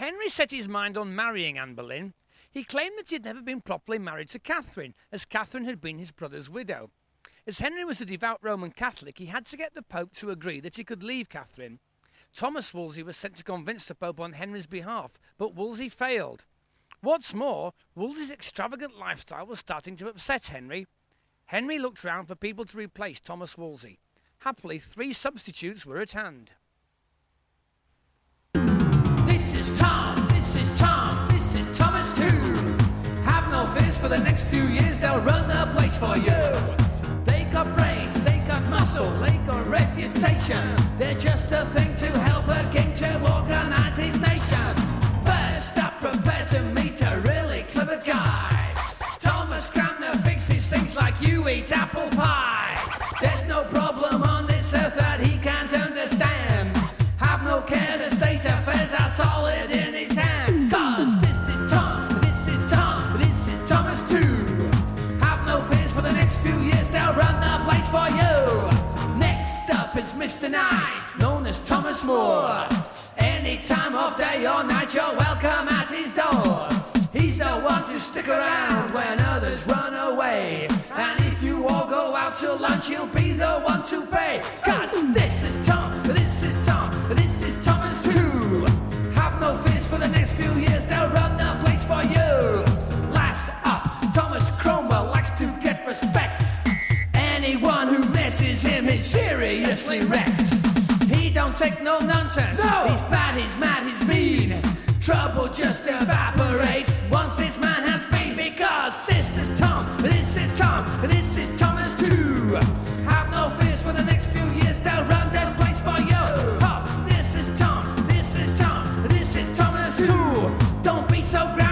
Henry set his mind on marrying Anne Boleyn. He claimed that he had never been properly married to Catherine, as Catherine had been his brother's widow. As Henry was a devout Roman Catholic, he had to get the Pope to agree that he could leave Catherine. Thomas Wolsey was sent to convince the Pope on Henry's behalf, but Wolsey failed. What's more, Wolsey's extravagant lifestyle was starting to upset Henry. Henry looked round for people to replace Thomas Wolsey. Happily, 3 substitutes were at hand. This is Tom, this is Tom, this is Thomas too. Have no fears, for the next few years they'll run the place for you. They got brains, they got muscle, they got reputation. They're just a thing to help a king to organize his nation. First up, prepare to meet a really clever guy. Thomas Cranmer fixes things like you eat apple pie. There's no problem on this earth that he can't understand. Have no cares, the state affairs are solid in his hand. Cause this is Tom, this is Tom, this is Thomas too. Have no fears, for the next few years they'll run the place for you. Next up is Mr. Nice, known as Thomas More. Any time of day or night you're welcome at his door. He's the one to stick around when others run away. And if you all go out to lunch, he'll be the one to pay. Cause this is Tom, this is Tom, this is Thomas too. Have no fears, for the next few years they'll run the place for you. Last up, Thomas Cromwell likes to get respect. Anyone who messes him is seriously wrecked. He don't take no nonsense. No. He's bad, he's mad, he's mean. Trouble just evaporates once this man has been. Because this is Tom, this is Tom, this is Thomas too. Have no fears, for the next few years they'll run this place for you. Oh, this is Tom, this is Tom, this is Thomas too. Don't be so great.